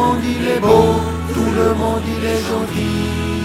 monde il est beau, tout le monde il est gentil.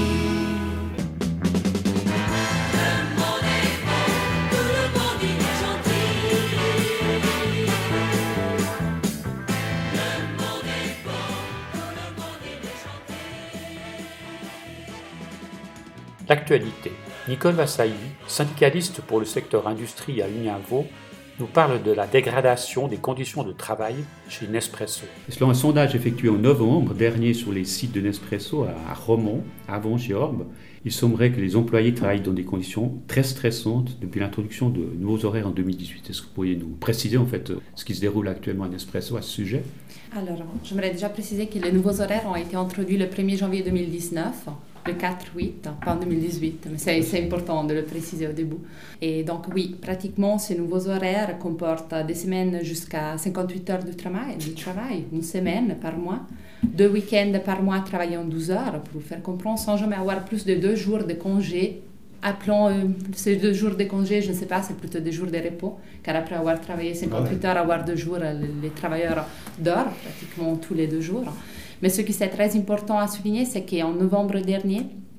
L'actualité. Nicole Vassailly, syndicaliste pour le secteur industrie à Union Vaud, nous parle de la dégradation des conditions de travail chez Nespresso. Selon un sondage effectué en novembre dernier sur les sites de Nespresso à Romont, Avon-Giorbe, il semblerait que les employés travaillent dans des conditions très stressantes depuis l'introduction de nouveaux horaires en 2018. Est-ce que vous pourriez nous préciser en fait ce qui se déroule actuellement à Nespresso à ce sujet? Alors, j'aimerais déjà préciser que les nouveaux horaires ont été introduits le 1er janvier 2019. Le 4-8, pas en 2018, mais c'est important de le préciser au début. Et donc oui, pratiquement ces nouveaux horaires comportent des semaines jusqu'à 58 heures de travail, une semaine par mois, 2 week-ends par mois travaillant 12 heures, pour vous faire comprendre, sans jamais avoir plus de 2 jours de congé. Appelons ces 2 jours de congé, je ne sais pas, c'est plutôt des jours de repos, car après avoir travaillé 58 heures, avoir 2 jours, les travailleurs dorment pratiquement tous les 2 jours. Mais ce qui est très important à souligner, c'est qu'en novembre dernier,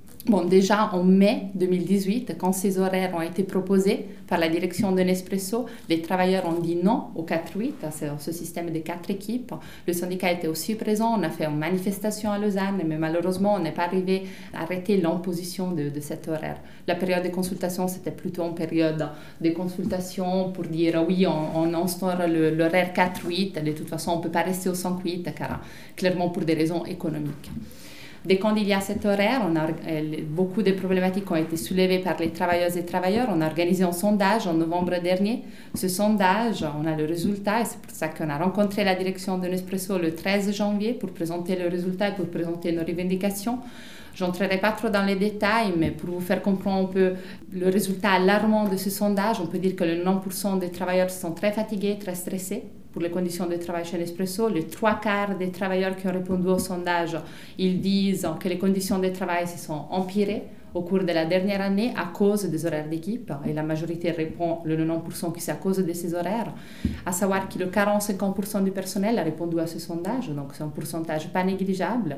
déjà en mai 2018, quand ces horaires ont été proposés par la direction de Nespresso, les travailleurs ont dit non au 4-8, c'est ce système de 4 équipes. Le syndicat était aussi présent, on a fait une manifestation à Lausanne, mais malheureusement, on n'est pas arrivé à arrêter l'imposition de cet horaire. La période de consultation, c'était plutôt une période de consultation pour dire oui, on instaure l'horaire 4-8, de toute façon, on ne peut pas rester au 5-8, car clairement pour des raisons économiques. Dès quand il y a cet horaire, beaucoup de problématiques ont été soulevées par les travailleuses et travailleurs. On a organisé un sondage en novembre dernier. Ce sondage, on a le résultat et c'est pour ça qu'on a rencontré la direction de Nespresso le 13 janvier pour présenter le résultat et pour présenter nos revendications. Je n'entrerai pas trop dans les détails, mais pour vous faire comprendre un peu le résultat alarmant de ce sondage, on peut dire que le 90% des travailleurs sont très fatigués, très stressés pour les conditions de travail chez Nespresso. Les 3/4 des travailleurs qui ont répondu au sondage, ils disent que les conditions de travail se sont empirées au cours de la dernière année à cause des horaires d'équipe. Et la majorité répond, le 90%, que c'est à cause de ces horaires. À savoir que le 40-50% du personnel a répondu à ce sondage, donc c'est un pourcentage pas négligeable.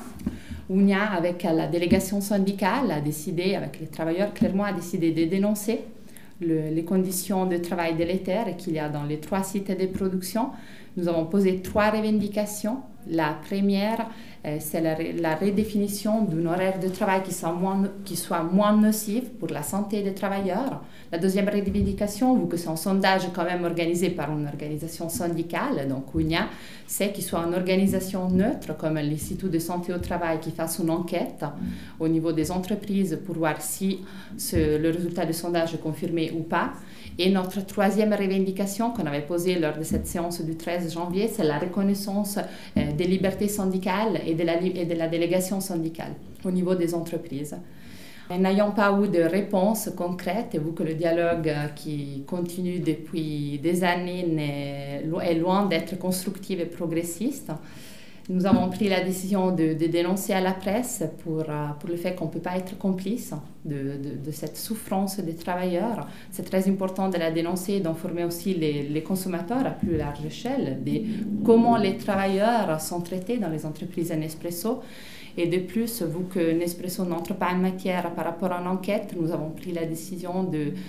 UNIA, avec la délégation syndicale, a décidé, avec les travailleurs, clairement a décidé de dénoncer les conditions de travail délétères qu'il y a dans les 3 sites de production. Nous avons posé 3 revendications. La première, c'est la redéfinition d'un horaire de travail qui soit moins nocif pour la santé des travailleurs. La deuxième revendication, vu que c'est un sondage quand même organisé par une organisation syndicale, donc UNIA, c'est qu'il soit une organisation neutre, comme l'Institut de santé au travail, qui fasse une enquête au niveau des entreprises pour voir si le résultat du sondage est confirmé ou pas. Et notre troisième revendication qu'on avait posée lors de cette séance du 13 janvier, c'est la reconnaissance des libertés syndicales et de la délégation syndicale au niveau des entreprises. N'ayant pas eu de réponse concrète, vu que le dialogue qui continue depuis des années est loin d'être constructif et progressiste, nous avons pris la décision de dénoncer à la presse pour le fait qu'on ne peut pas être complice de cette souffrance des travailleurs. C'est très important de la dénoncer et d'informer aussi les consommateurs à plus large échelle de comment les travailleurs sont traités dans les entreprises Nespresso. Et de plus, vu que Nespresso n'entre pas en matière par rapport à une enquête, nous avons pris la décision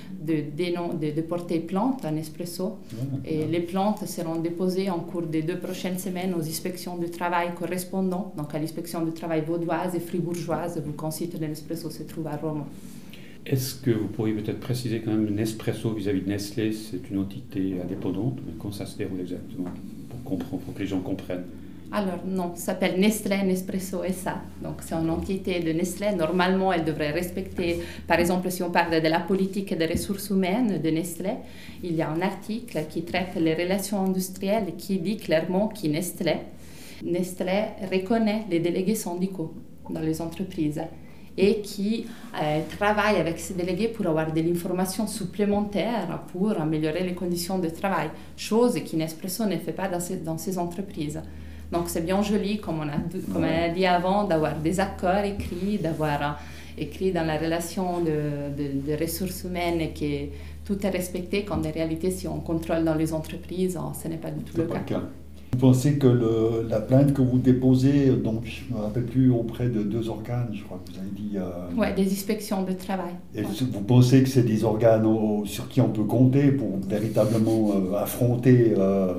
de porter plainte à Nespresso. Et les plaintes seront déposées en cours des 2 prochaines semaines aux inspections du travail correspondantes, donc à l'inspection du travail vaudoise et fribourgeoise, vu qu'un site de Nespresso se trouve à Rome. Est-ce que vous pourriez peut-être préciser quand même Nespresso vis-à-vis de Nestlé, c'est une entité indépendante, mais comment ça se déroule exactement pour que les gens comprennent? Alors non, ça s'appelle Nestlé Nespresso SA, donc c'est une entité de Nestlé. Normalement, elle devrait respecter, par exemple, si on parle de la politique des ressources humaines de Nestlé, il y a un article qui traite les relations industrielles qui dit clairement que Nestlé reconnaît les délégués syndicaux dans les entreprises et qui travaille avec ces délégués pour avoir de l'information supplémentaire pour améliorer les conditions de travail, chose que Nespresso ne fait pas dans ces entreprises. Donc c'est bien joli, comme on a dit avant, d'avoir des accords écrits, d'avoir écrit dans la relation de ressources humaines que tout est respecté, quand en réalité, si on contrôle dans les entreprises, ce n'est pas du tout le cas. Vous pensez que la plainte que vous déposez, donc je ne me rappelle plus, auprès de 2 organes, je crois que vous avez dit... Oui, des inspections de travail. Et vous pensez que c'est des organes sur qui on peut compter pour véritablement affronter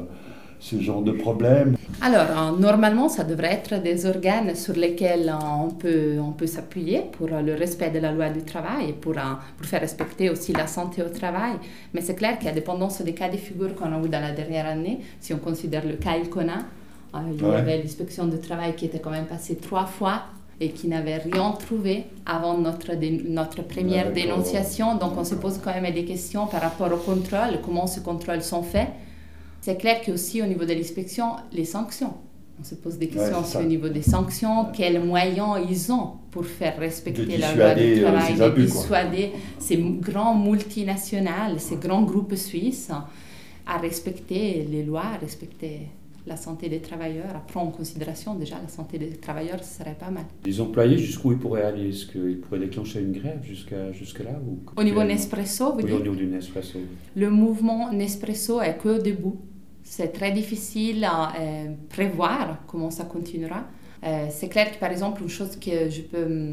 ce genre de problème? Alors, normalement, ça devrait être des organes sur lesquels on peut s'appuyer pour le respect de la loi du travail et pour faire respecter aussi la santé au travail. Mais c'est clair qu'à dépendance des cas de figure qu'on a eu dans la dernière année, si on considère le cas Ilkona, il y avait l'inspection du travail qui était quand même passée 3 fois et qui n'avait rien trouvé avant notre première dénonciation. Donc, on se pose quand même des questions par rapport au contrôle, comment ces contrôles sont faits. C'est clair qu'aussi au niveau de l'inspection, les sanctions. On se pose des questions aussi au niveau des sanctions, quels moyens ils ont pour faire respecter la loi du travail, de dissuader ces grands multinationales, ces grands groupes suisses à respecter les lois, à respecter la santé des travailleurs, à prendre en considération déjà la santé des travailleurs, ce serait pas mal. Les employés, jusqu'où ils pourraient aller? Est-ce qu'ils pourraient déclencher une grève jusque-là Au niveau Nespresso, vous dites? Au niveau du Nespresso. Le mouvement Nespresso est qu'au début. C'est très difficile à prévoir comment ça continuera. C'est clair que, par exemple, une chose que je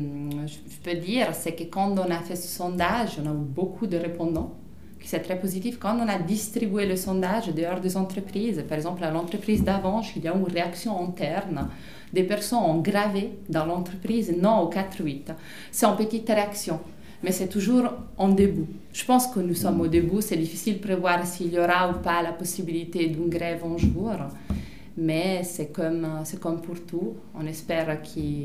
peux dire, c'est que quand on a fait ce sondage, on a eu beaucoup de répondants, que c'est très positif. Quand on a distribué le sondage dehors des entreprises, par exemple, à l'entreprise d'Avanche, il y a eu une réaction interne. Des personnes ont gravé dans l'entreprise non au 4-8. C'est une petite réaction. Mais c'est toujours en début. Je pense que nous sommes au début. C'est difficile de prévoir s'il y aura ou pas la possibilité d'une grève un jour. Mais c'est comme pour tout. On espère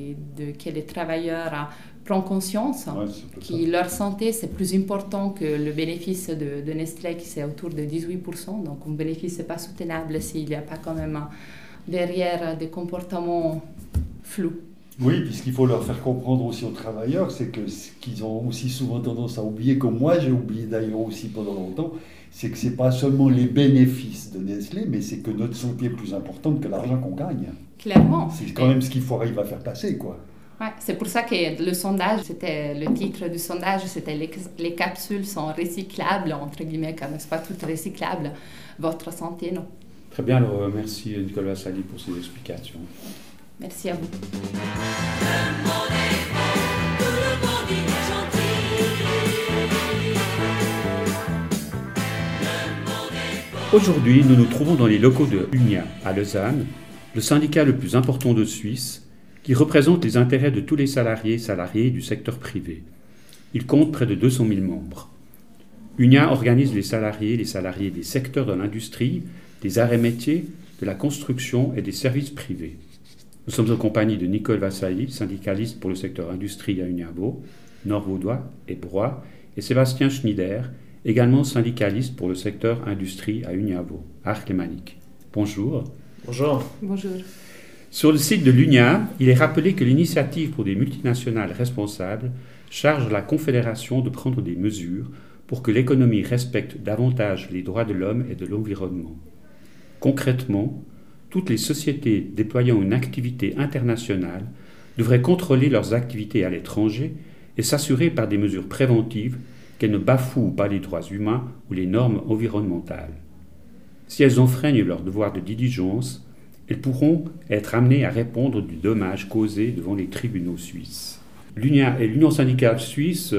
que les travailleurs prennent conscience que leur santé, c'est plus important que le bénéfice de Nestlé, qui c'est autour de 18%. Donc, un bénéfice n'est pas soutenable s'il n'y a pas quand même derrière des comportements flous. Oui, puis ce qu'il faut leur faire comprendre aussi aux travailleurs, c'est que ce qu'ils ont aussi souvent tendance à oublier, comme moi j'ai oublié d'ailleurs aussi pendant longtemps, c'est que ce n'est pas seulement les bénéfices de Nestlé, mais c'est que notre santé est plus importante que l'argent qu'on gagne. Clairement. C'est quand même ce qu'il faut arriver à faire passer, quoi. Ouais, c'est pour ça que le sondage, le titre du sondage, c'était les capsules sont recyclables, entre guillemets, car ce n'est pas toutes recyclables. Votre santé, non. Très bien, alors merci Nicolas Vassali pour ces explications. Merci à vous. Aujourd'hui, nous nous trouvons dans les locaux de UNIA à Lausanne, le syndicat le plus important de Suisse, qui représente les intérêts de tous les salariés du secteur privé. Il compte près de 200 000 membres. UNIA organise les salariés des secteurs de l'industrie, des arts et métiers, de la construction et des services privés. Nous sommes en compagnie de Nicole Vassali, syndicaliste pour le secteur industrie à Uniavo, Nord-Vaudois et Broye, et Sébastien Schneider, également syndicaliste pour le secteur industrie à Uniavo, Arc-Lémanique. Bonjour. Bonjour. Bonjour. Sur le site de l'UNIA, il est rappelé que l'initiative pour des multinationales responsables charge la Confédération de prendre des mesures pour que l'économie respecte davantage les droits de l'homme et de l'environnement. Concrètement, toutes les sociétés déployant une activité internationale devraient contrôler leurs activités à l'étranger et s'assurer par des mesures préventives qu'elles ne bafouent pas les droits humains ou les normes environnementales. Si elles enfreignent leur devoir de diligence, elles pourront être amenées à répondre du dommage causé devant les tribunaux suisses. L'UNIA et l'Union syndicale suisse,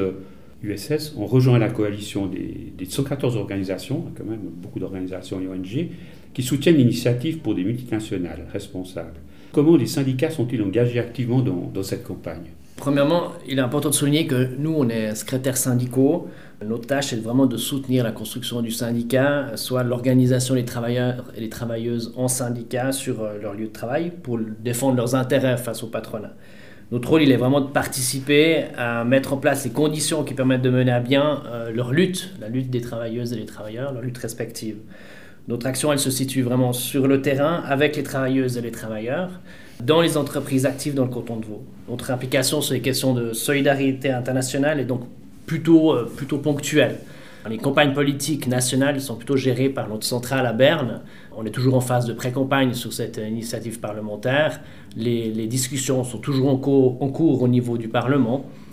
USS, ont rejoint la coalition des 114 organisations, quand même beaucoup d'organisations et ONG, qui soutiennent l'initiative pour des multinationales responsables. Comment les syndicats sont-ils engagés activement dans cette campagne ? Premièrement, il est important de souligner que nous, on est secrétaires syndicaux. Notre tâche est vraiment de soutenir la construction du syndicat, soit l'organisation des travailleurs et des travailleuses en syndicat sur leur lieu de travail pour défendre leurs intérêts face au patronat. Notre rôle, il est vraiment de participer à mettre en place les conditions qui permettent de mener à bien leur lutte, la lutte des travailleuses et des travailleurs, leur lutte respective. Notre action, elle se situe vraiment sur le terrain avec les travailleuses et les travailleurs, dans les entreprises actives dans le canton de Vaud. Notre implication sur les questions de solidarité internationale est donc plutôt ponctuelle. Les campagnes politiques nationales sont plutôt gérées par notre centrale à Berne. On est toujours en phase de pré-campagne sur cette initiative parlementaire. Les discussions sont toujours en cours au niveau du Parlement.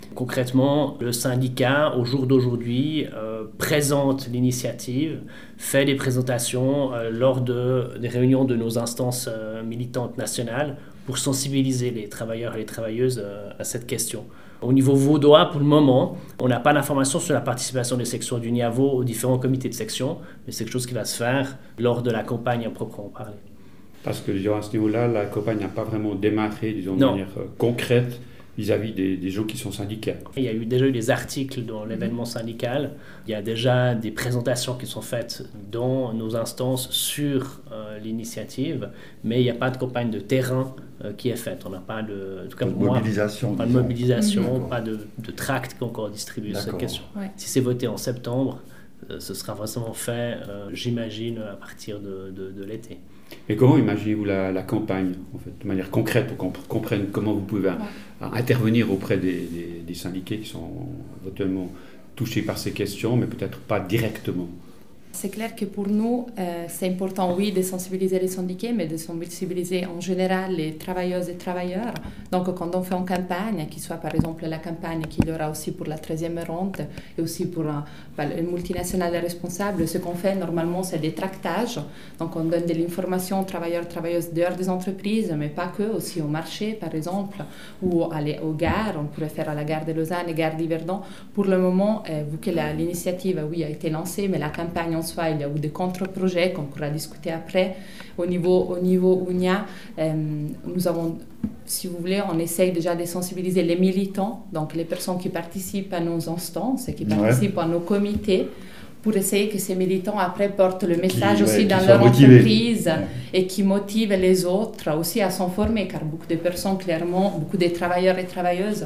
Concrètement, le syndicat, au jour d'aujourd'hui, présente l'initiative, fait des présentations lors des réunions de nos instances militantes nationales pour sensibiliser les travailleurs et les travailleuses à cette question. Au niveau vaudois, pour le moment, on n'a pas d'informations sur la participation des sections du NIAVO aux différents comités de section, mais c'est quelque chose qui va se faire lors de la campagne à proprement parler. Parce que à ce niveau-là, la campagne n'a pas vraiment démarré, disons, de manière concrète vis-à-vis des gens qui sont syndiqués. Il y a déjà eu des articles dans l'événement syndical, il y a déjà des présentations qui sont faites dans nos instances sur l'initiative, mais il n'y a pas de campagne de terrain qui est faite. On n'a pas de, en tout cas, mobilisation, pas de mobilisation, pas de tracts qui ont encore distribué sur cette question. Ouais. Si c'est voté en septembre, ce sera vraiment fait, j'imagine, à partir de l'été. Mais comment imaginez-vous la campagne, en fait, de manière concrète, pour qu'on comprenne comment vous pouvez intervenir auprès des syndiqués qui sont éventuellement touchés par ces questions, mais peut-être pas directement? C'est clair que pour nous, c'est important, oui, de sensibiliser les syndiqués, mais de sensibiliser en général les travailleuses et travailleurs. Donc, quand on fait une campagne, qui soit par exemple la campagne qu'il y aura aussi pour la 13e rente et aussi pour le multinational responsable, ce qu'on fait normalement, c'est des tractages. Donc, on donne de l'information aux travailleurs et travailleuses dehors des entreprises, mais pas que, aussi au marché, par exemple, ou aller aux gares. On pourrait faire à la gare de Lausanne et gare d'Yverdon. Pour le moment, vu que l'initiative, oui, a été lancée, mais la campagne en soi, il y a eu des contre-projets qu'on pourra discuter après. Au niveau UNIA, nous avons, si vous voulez, on essaye déjà de sensibiliser les militants, donc les personnes qui participent à nos instances et qui participent à nos comités, pour essayer que ces militants après portent le message aussi dans leur entreprise et qui motivent les autres aussi à s'en former, car beaucoup de personnes, clairement, beaucoup de travailleurs et travailleuses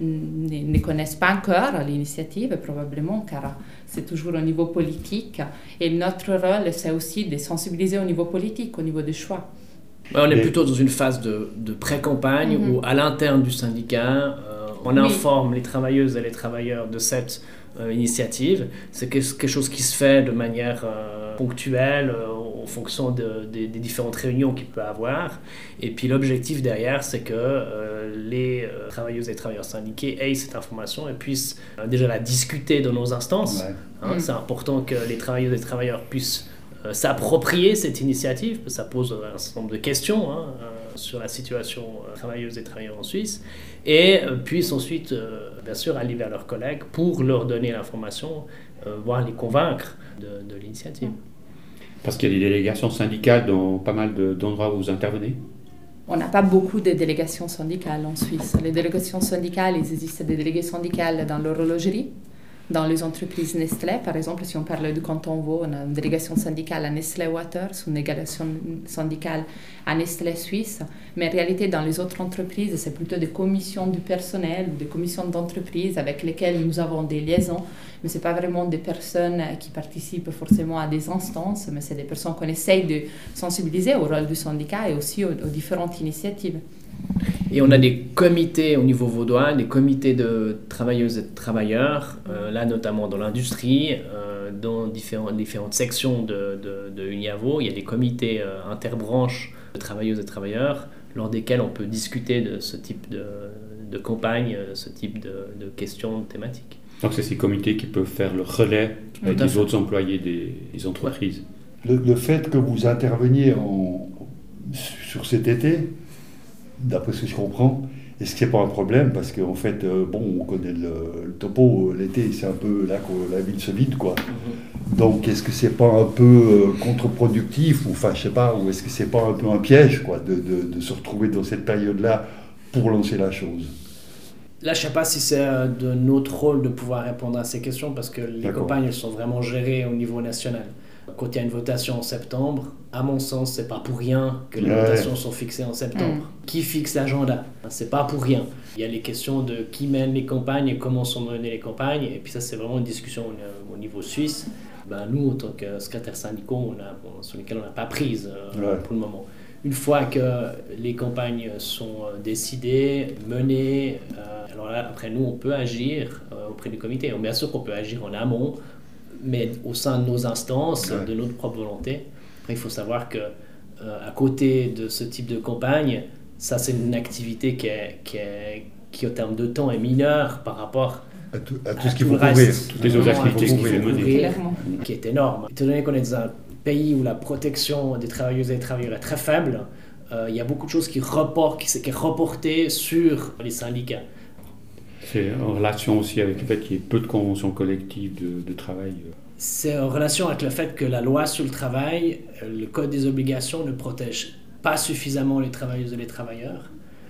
ne connaissent pas encore l'initiative, probablement, car c'est toujours au niveau politique. Et notre rôle, c'est aussi de sensibiliser au niveau politique, au niveau des choix. On est plutôt dans une phase de pré-campagne où, à l'interne du syndicat, on informe les travailleuses et les travailleurs de cette initiative. C'est quelque chose qui se fait de manière ponctuelle en fonction des différentes réunions qu'il peut avoir. Et puis l'objectif derrière, c'est que les travailleuses et travailleurs syndiqués aient cette information et puissent déjà la discuter dans nos instances. C'est important que les travailleuses et travailleurs puissent s'approprier cette initiative, parce que ça pose un certain nombre de questions sur la situation travailleuses et travailleurs en Suisse, et puissent ensuite, bien sûr, aller vers leurs collègues pour leur donner l'information, voire les convaincre de l'initiative. Parce qu'il y a des délégations syndicales dans pas mal d'endroits où vous intervenez? On n'a pas beaucoup de délégations syndicales en Suisse. Les délégations syndicales, il existe des délégués syndicales dans l'horlogerie, dans les entreprises Nestlé, par exemple, si on parle du canton Vaud, on a une délégation syndicale à Nestlé Waters, une délégation syndicale à Nestlé Suisse, mais en réalité, dans les autres entreprises, c'est plutôt des commissions du personnel, des commissions d'entreprise avec lesquelles nous avons des liaisons, mais ce n'est pas vraiment des personnes qui participent forcément à des instances, mais c'est des personnes qu'on essaye de sensibiliser au rôle du syndicat et aussi aux différentes initiatives. Et on a des comités au niveau vaudois, des comités de travailleuses et de travailleurs, là notamment dans l'industrie, dans différentes sections de UNIAVO. Il y a des comités interbranches de travailleuses et travailleurs lors desquels on peut discuter de ce type de campagne, ce type de questions, de thématiques. Donc c'est ces comités qui peuvent faire le relais avec les autres employés des entreprises. Le fait que vous interveniez sur cet été, d'après ce que je comprends, est-ce que c'est pas un problème? Parce qu'en fait, on connaît le topo, l'été, c'est un peu là que la ville se vide, quoi. Donc, est-ce que c'est pas un peu contre-productif, ou enfin, je sais pas, ou est-ce que c'est pas un peu un piège, quoi, de se retrouver dans cette période-là pour lancer la chose? Là, je ne sais pas si c'est de notre rôle de pouvoir répondre à ces questions, parce que les campagnes, elles sont vraiment gérées au niveau national. Quand il y a une votation en septembre, à mon sens, c'est pas pour rien que les votations sont fixées en septembre. Qui fixe l'agenda? C'est pas pour rien. Il y a les questions de qui mène les campagnes et comment sont menées les campagnes. Et puis ça, c'est vraiment une discussion au niveau suisse. Nous, en tant que secrétaires syndicaux, sur lesquels on n'a pas prise pour le moment. Une fois que les campagnes sont décidées, menées, alors là, après nous, on peut agir auprès du comité. Bien sûr qu'on peut agir en amont, mais au sein de nos instances, de notre propre volonté. Après, il faut savoir que à côté de ce type de campagne, ça c'est une activité qui qui en termes de temps est mineur par rapport à tout ce qu'il faut le reste, couvrir. Toutes les autres activités qu'il faut mener. Clairement. qui est énorme. Étant donné qu'on est dans un pays où la protection des travailleuses et des travailleurs est très faible, il y a beaucoup de choses qui est reporté sur les syndicats. C'est en relation aussi avec le fait qu'il y ait peu de conventions collectives de travail. C'est en relation avec le fait que la loi sur le travail, le code des obligations ne protège pas suffisamment les travailleuses et les travailleurs,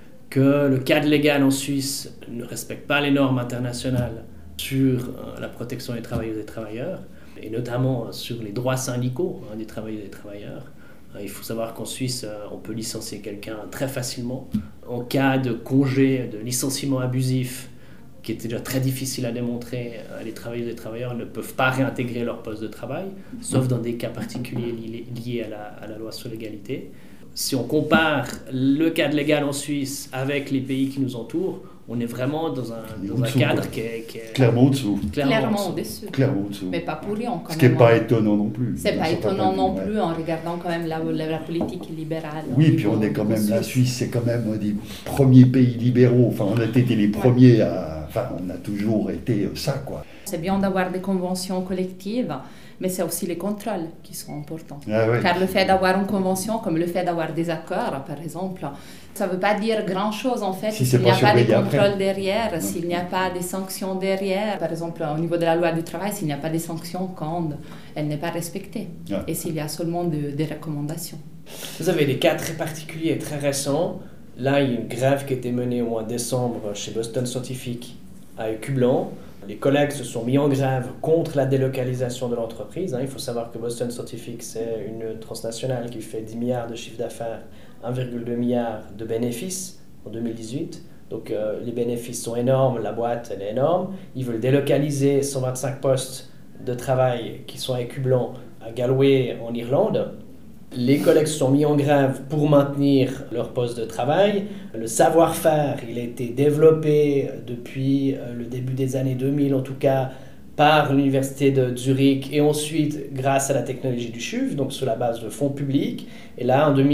que le cadre légal en Suisse ne respecte pas les normes internationales sur la protection des travailleuses et des travailleurs, et notamment sur les droits syndicaux des travailleuses et des travailleurs. Il faut savoir qu'en Suisse, on peut licencier quelqu'un très facilement. En cas de congé, de licenciement abusif, qui est déjà très difficile à démontrer, les travailleuses et les travailleurs ne peuvent pas réintégrer leur poste de travail, sauf dans des cas particuliers liés à la loi sur l'égalité. Si on compare le cadre légal en Suisse avec les pays qui nous entourent, on est vraiment dans un cadre qui est clairement au-dessous. Clairement au-dessus. Clairement au-dessous. Mais pas pour rien quand même. Ce qui n'est pas étonnant non plus. C'est pas étonnant non plus en regardant quand même la politique libérale. Oui, puis on est quand même, la Suisse, c'est quand même un des premiers pays libéraux. Enfin, on a été les premiers à... Enfin, on a toujours été ça, quoi. C'est bien d'avoir des conventions collectives, mais c'est aussi les contrôles qui sont importants. Ah, oui. Car le fait d'avoir une convention, comme le fait d'avoir des accords, par exemple, ça ne veut pas dire grand-chose en fait. Si s'il n'y a pas de contrôle après. derrière, s'il n'y a pas de sanctions derrière. Par exemple, au niveau de la loi du travail, s'il n'y a pas de sanctions quand elle n'est pas respectée. Ouais. Et s'il y a seulement des recommandations. Vous avez des cas très particuliers, très récents. Là, il y a une grève qui a été menée au mois de décembre chez Boston Scientific à Écublens. Les collègues se sont mis en grève contre la délocalisation de l'entreprise. Il faut savoir que Boston Scientific, c'est une transnationale qui fait 10 milliards de chiffre d'affaires, 1,2 milliard de bénéfices en 2018. Donc les bénéfices sont énormes, la boîte elle est énorme. Ils veulent délocaliser 125 postes de travail qui sont à Écublens, à Galway en Irlande. Les collègues se sont mis en grève pour maintenir leur poste de travail. Le savoir-faire, il a été développé depuis le début des années 2000, en tout cas par l'université de Zurich et ensuite grâce à la technologie du CHUV, donc sur la base de fonds publics. Et là, en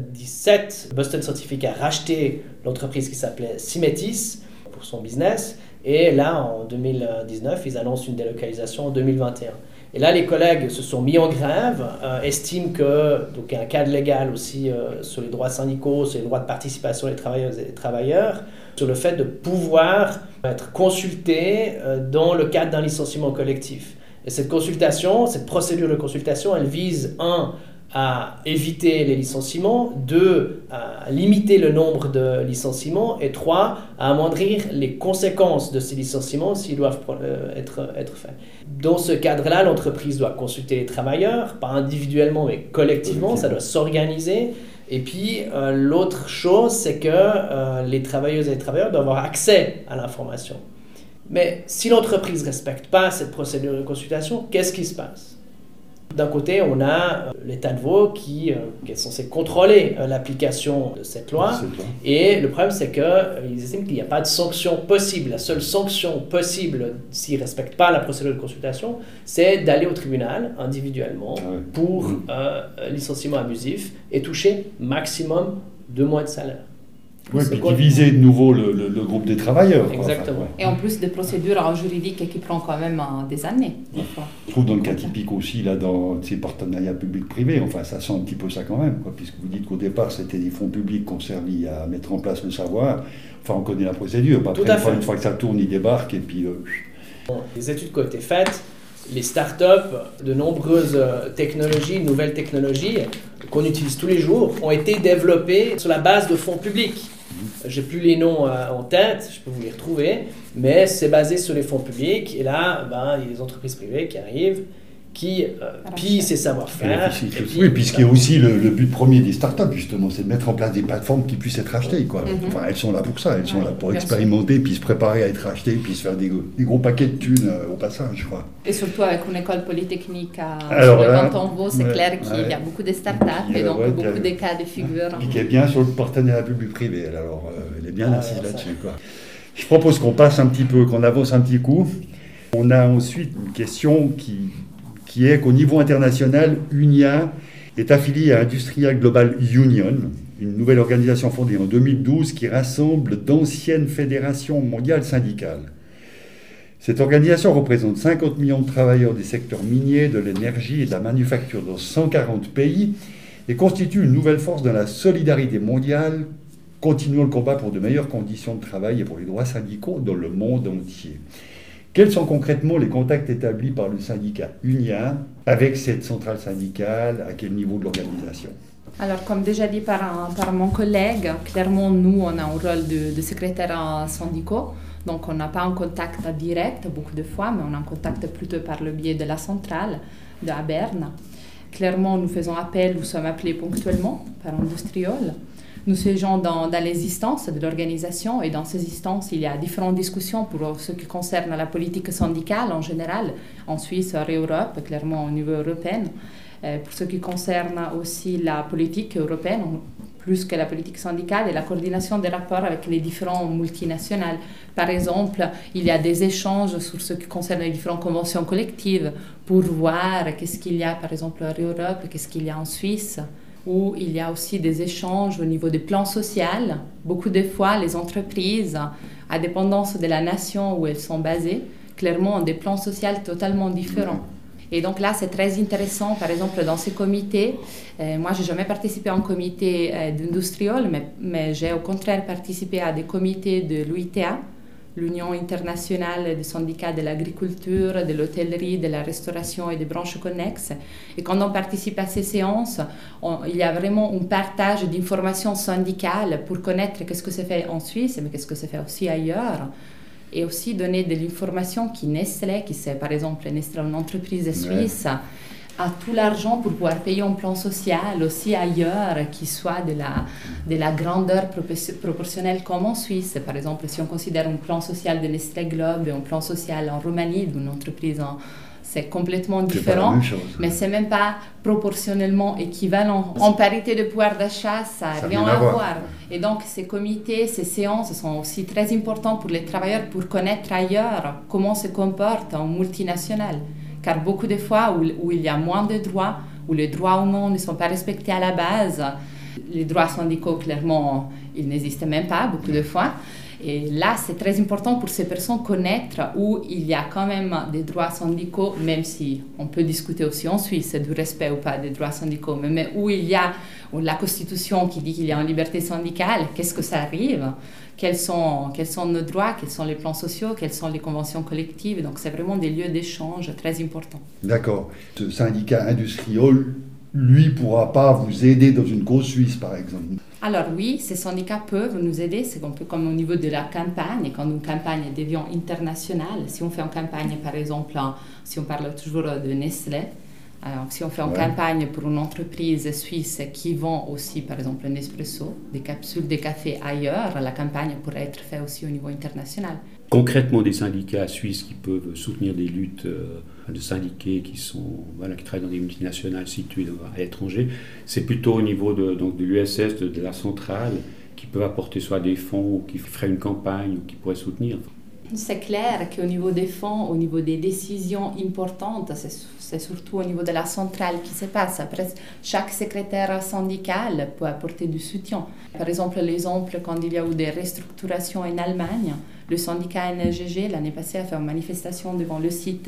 2017, Boston Scientific a racheté l'entreprise qui s'appelait Symetis pour son business. Et là, en 2019, ils annoncent une délocalisation en 2021. Et là, les collègues se sont mis en grève, estiment donc il y a un cadre légal aussi sur les droits syndicaux, sur les droits de participation des travailleuses et des travailleurs, sur le fait de pouvoir être consultés dans le cadre d'un licenciement collectif. Et cette consultation, cette procédure de consultation, elle vise, 1, à éviter les licenciements, 2, à limiter le nombre de licenciements, et 3, à amoindrir les conséquences de ces licenciements s'ils doivent être faits. Dans ce cadre-là, l'entreprise doit consulter les travailleurs, pas individuellement mais collectivement, ça doit s'organiser. Et puis l'autre chose, c'est que les travailleuses et les travailleurs doivent avoir accès à l'information. Mais si l'entreprise ne respecte pas cette procédure de consultation, qu'est-ce qui se passe ? D'un côté, on a l'État de Vaud qui est censé contrôler l'application de cette loi. Et le problème, c'est qu'ils estiment qu'il n'y a pas de sanction possible. La seule sanction possible, s'ils ne respectent pas la procédure de consultation, c'est d'aller au tribunal individuellement pour licenciement abusif et toucher maximum 2 mois de salaire. Oui, puis diviser de nouveau le groupe des travailleurs. Exactement. Enfin, Et en plus des procédures juridiques qui prennent quand même des années. Je trouve dans le cas typique aussi, là, dans ces partenariats publics-privés, enfin, ça sent un petit peu ça quand même, quoi, puisque vous dites qu'au départ, c'était des fonds publics qui ont servi à mettre en place le savoir. Enfin, on connaît la procédure. Après, une fois que ça tourne, ils débarquent et puis... Les études qui ont été faites, les startups, de nombreuses technologies, nouvelles technologies qu'on utilise tous les jours, ont été développées sur la base de fonds publics. Je n'ai plus les noms en tête, je peux vous les retrouver, mais c'est basé sur les fonds publics. Et là, il y a des entreprises privées qui arrivent, qui pillent ces savoir-faire. Oui, puisqu'il y a aussi le but premier des startups, justement, c'est de mettre en place des plateformes qui puissent être achetées, quoi. Enfin, elles sont là pour ça, elles sont là pour expérimenter, puis se préparer à être achetées, puis se faire des gros paquets de thunes au passage, je crois. Et surtout avec une école polytechnique sur le canton Vaud, c'est clair qu'il y a beaucoup de startups et donc beaucoup de cas de figure. Puis qui est bien sur le partenariat public-privé, alors elle est bien assise là-dessus, quoi. Je propose qu'on passe un petit peu, qu'on avance un petit coup. On a ensuite une question qui est qu'au niveau international, UNIA est affiliée à Industrial Global Union, une nouvelle organisation fondée en 2012 qui rassemble d'anciennes fédérations mondiales syndicales. Cette organisation représente 50 millions de travailleurs des secteurs miniers, de l'énergie et de la manufacture dans 140 pays et constitue une nouvelle force dans la solidarité mondiale, continuant le combat pour de meilleures conditions de travail et pour les droits syndicaux dans le monde entier. Quels sont concrètement les contacts établis par le syndicat UNIA avec cette centrale syndicale? À quel niveau de l'organisation? Alors, comme déjà dit par mon collègue, clairement, nous, on a un rôle de secrétaire syndicaux. Donc, on n'a pas un contact direct beaucoup de fois, mais on a un contact plutôt par le biais de la centrale à Berne. Clairement, nous faisons appel, nous sommes appelés ponctuellement par Industriol. Nous siégeons dans les instances de l'organisation et dans ces instances, il y a différentes discussions pour ce qui concerne la politique syndicale en général, en Suisse, en Europe, clairement au niveau européen. Pour ce qui concerne aussi la politique européenne, plus que la politique syndicale et la coordination des rapports avec les différentes multinationales. Par exemple, il y a des échanges sur ce qui concerne les différentes conventions collectives pour voir qu'est-ce qu'il y a, par exemple, en Europe, qu'est-ce qu'il y a en Suisse, où il y a aussi des échanges au niveau des plans sociaux. Beaucoup de fois, les entreprises, à dépendance de la nation où elles sont basées, clairement ont des plans sociaux totalement différents. Et donc là, c'est très intéressant, par exemple, dans ces comités. Moi, je n'ai jamais participé à un comité d'Industriol, mais j'ai au contraire participé à des comités de l'UITA, l'Union internationale des syndicats de l'agriculture, de l'hôtellerie, de la restauration et des branches connexes. Et quand on participe à ces séances, il y a vraiment un partage d'informations syndicales pour connaître qu'est-ce que c'est fait en Suisse, mais qu'est-ce que c'est fait aussi ailleurs. Et aussi donner de l'information qui Nestlé, qui c'est par exemple Nestlé, une entreprise suisse, a tout l'argent pour pouvoir payer un plan social aussi ailleurs qui soit de la grandeur proportionnelle comme en Suisse. Par exemple, si on considère un plan social de Nestlé Globe et un plan social en Roumanie d'une entreprise c'est complètement différent, mais c'est même pas proportionnellement équivalent. En parité de pouvoir d'achat, ça n'a rien à voir. Et donc, ces comités, ces séances sont aussi très importants pour les travailleurs pour connaître ailleurs comment se comporte un multinational. Car beaucoup de fois où il y a moins de droits, où les droits humains ne sont pas respectés à la base, les droits syndicaux, clairement, ils n'existent même pas beaucoup de fois. Et là, c'est très important pour ces personnes connaître où il y a quand même des droits syndicaux, même si on peut discuter aussi en Suisse du respect ou pas des droits syndicaux, mais où il y a la Constitution qui dit qu'il y a une liberté syndicale, qu'est-ce que ça arrive, quels sont nos droits, quels sont les plans sociaux, quelles sont les conventions collectives. Donc, c'est vraiment des lieux d'échange très importants. D'accord. Ce syndicat Industriol, lui, ne pourra pas vous aider dans une cause suisse, par exemple. Alors oui, ces syndicats peuvent nous aider, c'est un peu comme au niveau de la campagne, quand une campagne devient internationale. Si on fait une campagne, par exemple, si on parle toujours de Nestlé, si on fait une campagne pour une entreprise suisse qui vend aussi, par exemple, Nespresso, des capsules de café ailleurs, la campagne pourrait être faite aussi au niveau international. Concrètement, des syndicats suisses qui peuvent soutenir des luttes de syndiqués qui travaillent dans des multinationales situées à l'étranger, c'est plutôt au niveau de l'USS, de la centrale, qui peuvent apporter soit des fonds, ou qui feraient une campagne, ou qui pourraient soutenir. C'est clair qu'au niveau des fonds, au niveau des décisions importantes, c'est surtout au niveau de la centrale qui se passe. Après, chaque secrétaire syndical peut apporter du soutien. Par exemple, l'exemple quand il y a eu des restructurations en Allemagne, le syndicat NGG, l'année passée, a fait une manifestation devant le site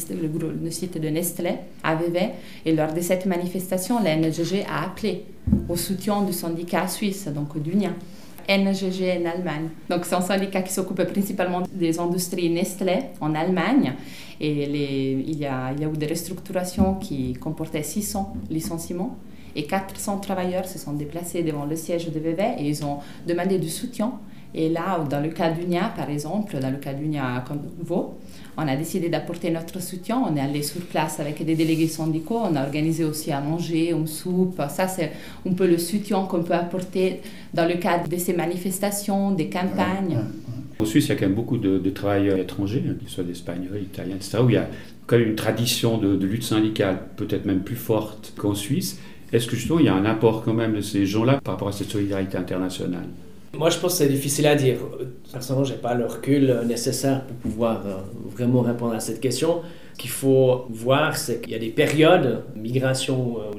de Nestlé, AVV, et lors de cette manifestation, la NGG a appelé au soutien du syndicat suisse, donc d'UNIA. NGG en Allemagne. Donc, c'est un syndicat qui s'occupe principalement des industries Nestlé en Allemagne. Et il y a eu des restructurations qui comportaient 600 licenciements. Et 400 travailleurs se sont déplacés devant le siège de VV et ils ont demandé du soutien. Et là, dans le cas d'UNIA, par exemple, dans le cas d'UNIA comme Vaud, on a décidé d'apporter notre soutien. On est allé sur place avec des délégués syndicaux. On a organisé aussi à manger, une soupe. Ça, c'est un peu le soutien qu'on peut apporter dans le cadre de ces manifestations, des campagnes. En Suisse, il y a quand même beaucoup de travailleurs étrangers, qu'ils soient d'Espagnols, Italiens, etc., où il y a quand même une tradition de lutte syndicale, peut-être même plus forte qu'en Suisse. Est-ce que justement, il y a un apport quand même de ces gens-là par rapport à cette solidarité internationale ? Moi, je pense que c'est difficile à dire. Personnellement, je n'ai pas le recul nécessaire pour pouvoir vraiment répondre à cette question. Ce qu'il faut voir, c'est qu'il y a des périodes, migration, où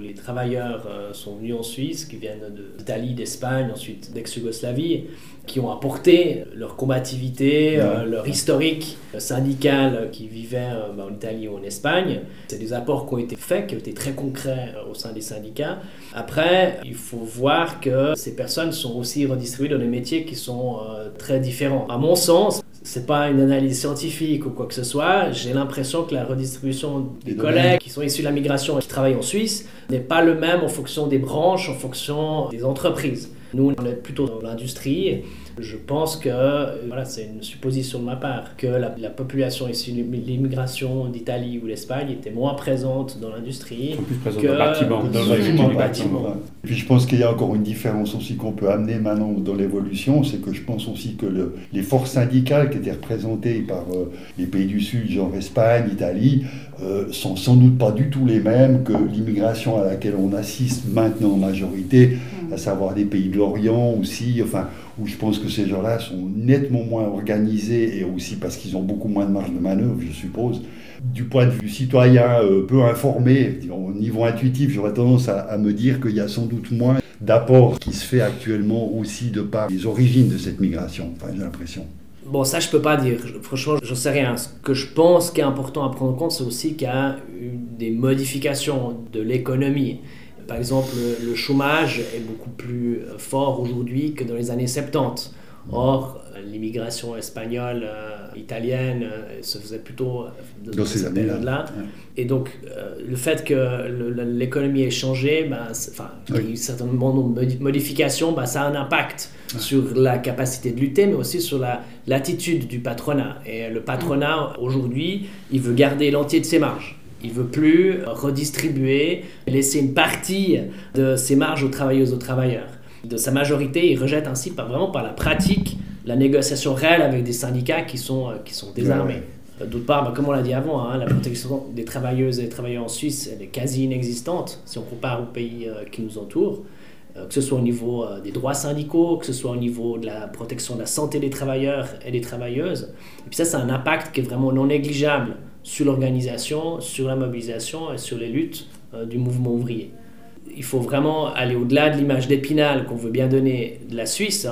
les travailleurs sont venus en Suisse, qui viennent d'Italie, d'Espagne, ensuite d'ex-Yougoslavie, qui ont apporté leur combativité, leur historique syndical qui vivaient en Italie ou en Espagne. C'est des apports qui ont été faits, qui ont été très concrets au sein des syndicats. Après, il faut voir que ces personnes sont aussi redistribuées dans des métiers qui sont très différents. À mon sens, c'est pas une analyse scientifique ou quoi que ce soit. J'ai l'impression que la redistribution des collègues qui sont issus de la migration et qui travaillent en Suisse n'est pas le même en fonction des branches, en fonction des entreprises. Nous, on est plutôt dans l'industrie. Je pense que, c'est une supposition de ma part, que la population issue de l'immigration d'Italie ou d'Espagne était moins présente dans l'industrie plus présente que dans le bâtiment. Et puis je pense qu'il y a encore une différence aussi qu'on peut amener maintenant dans l'évolution, c'est que je pense aussi que les forces syndicales qui étaient représentées par les pays du Sud, genre Espagne, Italie, sont sans doute pas du tout les mêmes que l'immigration à laquelle on assiste maintenant en majorité, à savoir des pays de l'Orient aussi, où je pense que ces gens-là sont nettement moins organisés et aussi parce qu'ils ont beaucoup moins de marge de manœuvre, je suppose. Du point de vue citoyen peu informé, au niveau intuitif, j'aurais tendance à me dire qu'il y a sans doute moins d'apport qui se fait actuellement aussi de par les origines de cette migration, j'ai l'impression. Bon, ça je peux pas dire, franchement je sais rien. Ce que je pense qui est important à prendre en compte, c'est aussi qu'il y a eu des modifications de l'économie. Par exemple, le chômage est beaucoup plus fort aujourd'hui que dans les années 70. Or, l'immigration espagnole, italienne, se faisait plutôt dans ces années-là. Ouais. Et donc, le fait que l'économie ait changé, il y a eu certainement de modifications, ça a un impact sur la capacité de lutter, mais aussi sur l'attitude du patronat. Et le patronat, aujourd'hui, il veut garder l'entier de ses marges. Il ne veut plus redistribuer, laisser une partie de ses marges aux travailleuses, aux travailleurs. De sa majorité, il rejette ainsi par la pratique la négociation réelle avec des syndicats qui sont désarmés. D'autre part, comme on l'a dit avant, la protection des travailleuses et des travailleurs en Suisse elle est quasi inexistante si on compare aux pays qui nous entourent, que ce soit au niveau des droits syndicaux, que ce soit au niveau de la protection de la santé des travailleurs et des travailleuses. Et puis ça, c'est un impact qui est vraiment non négligeable sur l'organisation, sur la mobilisation et sur les luttes du mouvement ouvrier. Il faut vraiment aller au-delà de l'image d'Épinal qu'on veut bien donner de la Suisse.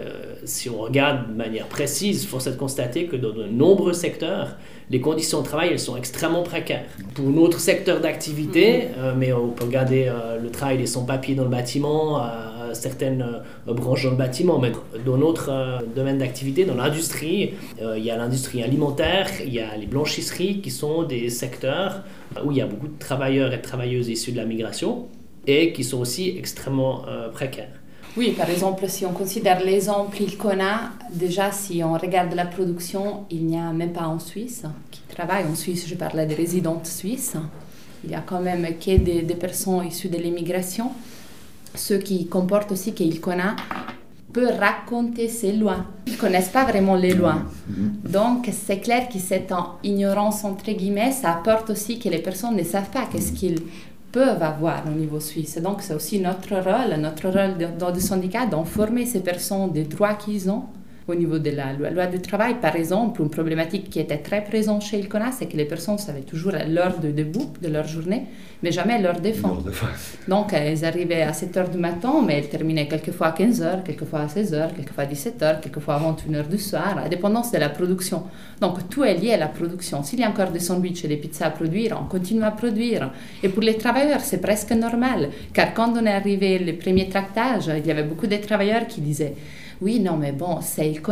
Si on regarde de manière précise, force est de constater que dans de nombreux secteurs, les conditions de travail elles sont extrêmement précaires. Pour notre secteur d'activité, mais on peut regarder le travail des sans-papiers dans le bâtiment, certaines branches dans le bâtiment, mais dans notre domaine d'activité, dans l'industrie, il y a l'industrie alimentaire, il y a les blanchisseries qui sont des secteurs où il y a beaucoup de travailleurs et de travailleuses issus de la migration et qui sont aussi extrêmement précaires. Oui, par exemple, si on considère l'exemple Ilcona, déjà si on regarde la production, il n'y a même pas en Suisse qui travaillent. En Suisse, je parlais des résidentes suisses. Il y a quand même que des personnes issues de l'immigration, ce qui comporte aussi qu'Ilcona peut raconter ses lois. Ils ne connaissent pas vraiment les lois. Donc, c'est clair que cette ignorance, entre guillemets, ça apporte aussi que les personnes ne savent pas qu'est-ce qu'ils peuvent avoir au niveau suisse. Donc, c'est aussi notre rôle dans le syndicat d'informer ces personnes des droits qu'ils ont au niveau de la loi du travail. Par exemple, une problématique qui était très présente chez Ilcona, c'est que les personnes savaient toujours l'heure de debout de leur journée, mais jamais l'heure de fin. Donc, elles arrivaient à 7 h du matin, mais elles terminaient quelquefois à 15 h, quelquefois à 16 h, quelquefois à 17 h, quelquefois à 21 h du soir, à dépendance de la production. Donc, tout est lié à la production. S'il y a encore des sandwichs et des pizzas à produire, on continue à produire. Et pour les travailleurs, c'est presque normal, car quand on est arrivé le premier tractage, il y avait beaucoup de travailleurs qui disaient « Oui, non, mais bon, c'est Ilcona. »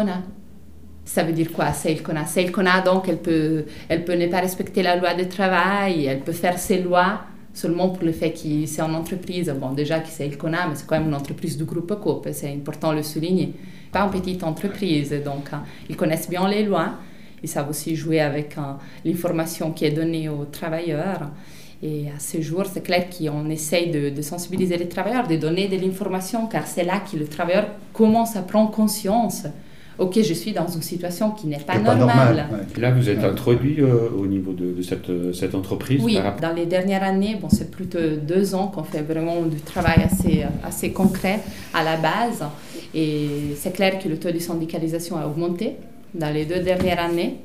Ça veut dire quoi, c'est Ilcona? C'est Ilcona, donc elle peut ne pas respecter la loi du travail, elle peut faire ses lois seulement pour le fait que c'est une entreprise. Bon, déjà que c'est Ilcona, mais c'est quand même une entreprise du groupe Coop, c'est important de le souligner. Pas une petite entreprise, donc ils connaissent bien les lois, ils savent aussi jouer avec l'information qui est donnée aux travailleurs. Et à ce jour, c'est clair qu'on essaye de sensibiliser les travailleurs, de donner de l'information, car c'est là que le travailleur commence à prendre conscience. Ok, je suis dans une situation qui n'est pas normale. Ouais. Là, vous êtes introduit au niveau de cette entreprise? Oui, dans les dernières années, c'est plutôt 2 ans qu'on fait vraiment du travail assez concret à la base. Et c'est clair que le taux de syndicalisation a augmenté dans les 2 dernières années.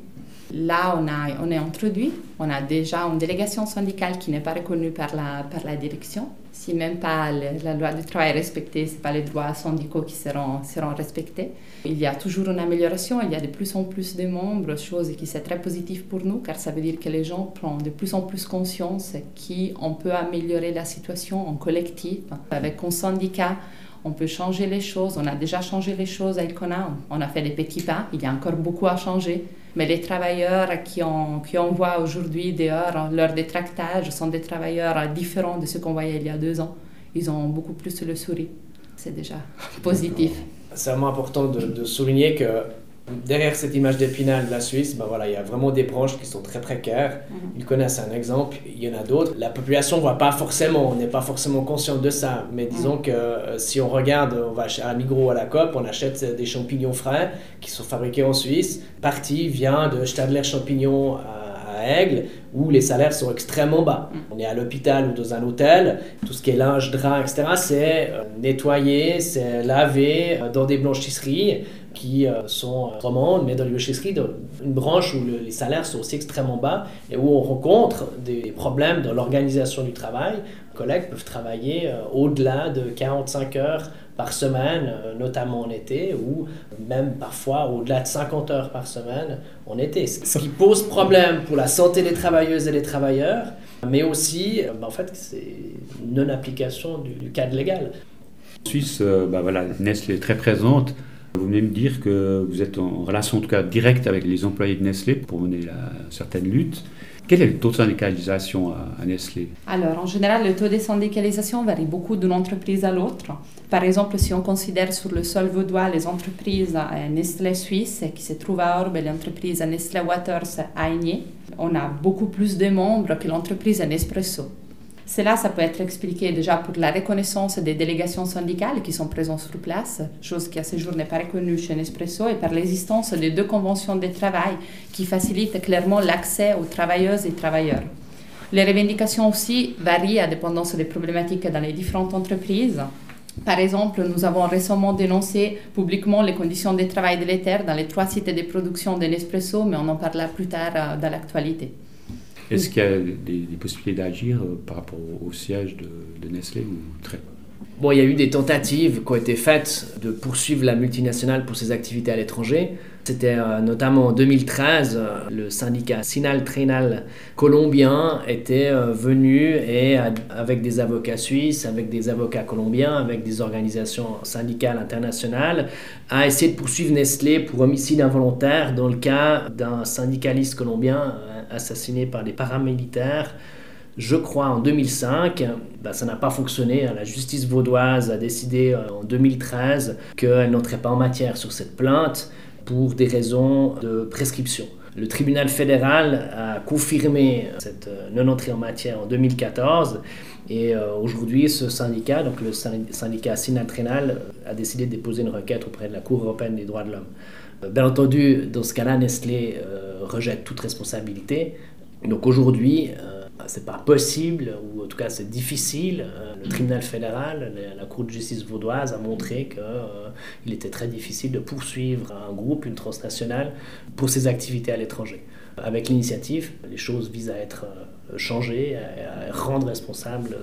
Là, on est introduit, on a déjà une délégation syndicale qui n'est pas reconnue par la direction. Si même pas la loi du travail est respectée, ce n'est pas les droits syndicaux qui seront respectés. Il y a toujours une amélioration, il y a de plus en plus de membres, chose qui est très positive pour nous, car ça veut dire que les gens prennent de plus en plus conscience qu'on peut améliorer la situation en collectif. Avec un syndicat, on peut changer les choses, on a déjà changé les choses à Icona, on a fait des petits pas, il y a encore beaucoup à changer. Mais les travailleurs qu'on voit aujourd'hui dehors, lors des tractages, sont des travailleurs différents de ce qu'on voyait il y a 2 ans. Ils ont beaucoup plus le sourire. C'est déjà positif. C'est vraiment important de souligner que derrière cette image d'Épinal de la Suisse, il y a vraiment des branches qui sont très précaires. Ils connaissent un exemple, il y en a d'autres. La population ne voit pas forcément, on n'est pas forcément conscient de ça. Mais disons que si on regarde, on va à Migros, à la Coop, on achète des champignons frais qui sont fabriqués en Suisse. Partie vient de Stadler Champignons à Aigle, où les salaires sont extrêmement bas. On est à l'hôpital ou dans un hôtel, tout ce qui est linge, drap, etc., c'est nettoyé, c'est lavé dans des blanchisseries qui sont romandes, mais dans les blanchisseries, une branche où les salaires sont aussi extrêmement bas et où on rencontre des problèmes dans l'organisation du travail. Les collègues peuvent travailler au-delà de 45 heures par semaine, notamment en été, ou même parfois au-delà de 50 heures par semaine en été. Ce qui pose problème pour la santé des travailleuses et des travailleurs, mais aussi, c'est une non-application du cadre légal. En Suisse, Nestlé est très présente. Vous venez me dire que vous êtes en relation en tout cas directe avec les employés de Nestlé pour mener certaines luttes. Quel est le taux de syndicalisation à Nestlé? Alors, en général, le taux de syndicalisation varie beaucoup d'une entreprise à l'autre. Par exemple, si on considère sur le sol vaudois les entreprises Nestlé Suisse qui se trouvent à Orbe et l'entreprise Nestlé Waters à Aigné, on a beaucoup plus de membres que l'entreprise Nespresso. Cela, ça peut être expliqué déjà pour la reconnaissance des délégations syndicales qui sont présentes sur place, chose qui à ce jour n'est pas reconnue chez Nespresso, et par l'existence de 2 conventions de travail qui facilitent clairement l'accès aux travailleuses et travailleurs. Les revendications aussi varient à dépendance des problématiques dans les différentes entreprises. Par exemple, nous avons récemment dénoncé publiquement les conditions de travail délétères dans les 3 sites de production de Nespresso, mais on en parlera plus tard dans l'actualité. Est-ce qu'il y a des possibilités d'agir par rapport au siège de Nestlé ou très peu? Bon, il y a eu des tentatives qui ont été faites de poursuivre la multinationale pour ses activités à l'étranger. C'était notamment en 2013, le syndicat Sinal Trenal colombien était venu et avec des avocats suisses, avec des avocats colombiens, avec des organisations syndicales internationales, a essayé de poursuivre Nestlé pour homicide involontaire dans le cas d'un syndicaliste colombien assassiné par des paramilitaires. Je crois en 2005, ça n'a pas fonctionné. La justice vaudoise a décidé en 2013 qu'elle n'entrait pas en matière sur cette plainte pour des raisons de prescription. Le tribunal fédéral a confirmé cette non-entrée en matière en 2014 et aujourd'hui ce syndicat, donc le syndicat Sinal Trenal, a décidé de déposer une requête auprès de la Cour européenne des droits de l'homme. Bien entendu, dans ce cas-là, Nestlé rejette toute responsabilité. Donc aujourd'hui, c'est pas possible, ou en tout cas c'est difficile. Le tribunal fédéral, la Cour de justice vaudoise a montré qu'il était très difficile de poursuivre un groupe, une transnationale, pour ses activités à l'étranger. Avec l'initiative, les choses visent à être changées, à rendre responsables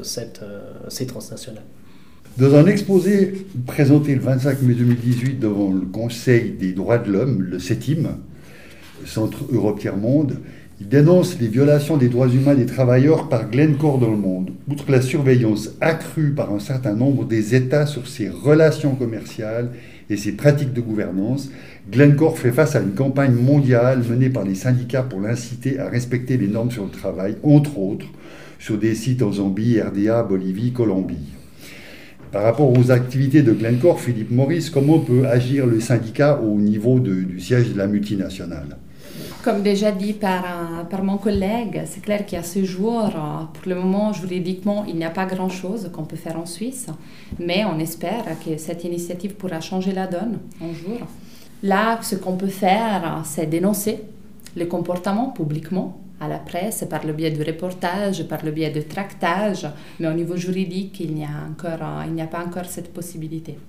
ces transnationales. Dans un exposé présenté le 25 mai 2018 devant le Conseil des droits de l'homme, le CETIM, Centre Europe Tiers-Monde, il dénonce les violations des droits humains des travailleurs par Glencore dans le monde. Outre la surveillance accrue par un certain nombre des États sur ses relations commerciales et ses pratiques de gouvernance, Glencore fait face à une campagne mondiale menée par les syndicats pour l'inciter à respecter les normes sur le travail, entre autres sur des sites en Zambie, RDA, Bolivie, Colombie. Par rapport aux activités de Glencore, Philippe Maurice, comment peut agir le syndicat au niveau du siège de la multinationale ? Comme déjà dit par mon collègue, c'est clair qu'à ce jour, pour le moment, juridiquement, il n'y a pas grand-chose qu'on peut faire en Suisse, mais on espère que cette initiative pourra changer la donne un jour. Là, ce qu'on peut faire, c'est dénoncer les comportements publiquement, à la presse, par le biais de reportages, par le biais de tractages, mais au niveau juridique, il n'y a pas encore cette possibilité.